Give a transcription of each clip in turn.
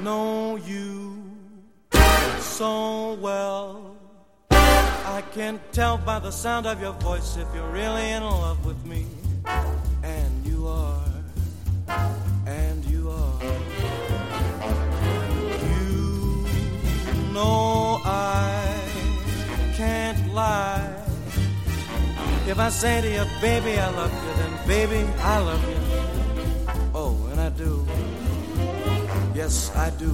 know you so well. I can tell by the sound of your voice if you're really in love with me. And you are, and you are. You know I can't lie. If I say to you, baby, I love you, then baby, I love you. Oh, and I do. Yes, I do.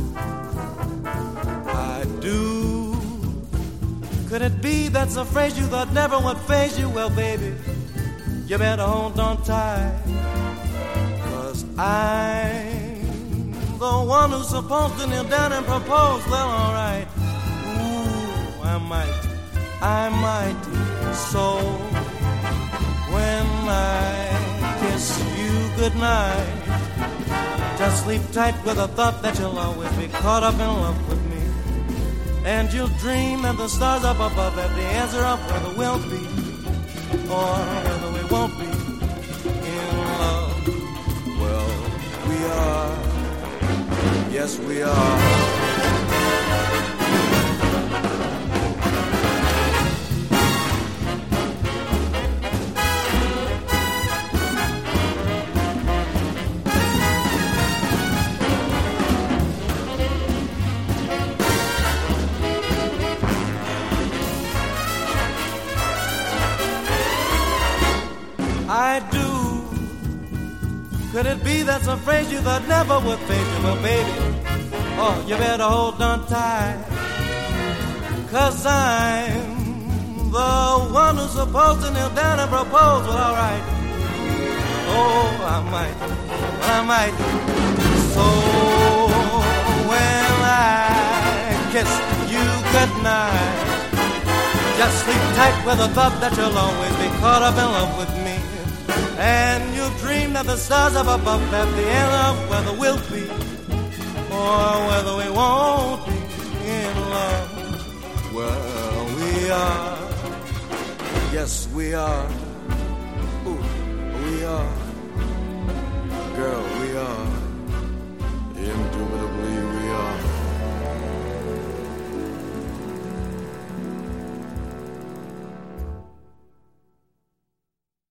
I do. Could it be that's a phrase you thought never would faze you? Well, baby, you better hold on tight, 'cause I'm the one who's supposed to kneel down and propose. Well, all right. Ooh, I might. So when I kiss you goodnight, just sleep tight with the thought that you'll always be caught up in love with me. And you'll dream that the stars up above have the answer of whether we'll be or whether we won't be in love. Well, we are. Yes, we are. I do. Could it be that's a phrase you thought never would fade you? Well, baby, oh, you better hold on tight, 'cause I'm the one who's supposed to kneel down and propose. Well, all right. Oh, I might. So when I kiss you goodnight, just sleep tight with the thought that you'll always be caught up in love with me. And you'll dream that the stars up above have the end of whether we'll be or whether we won't be in love. Well, we are. Yes, we are.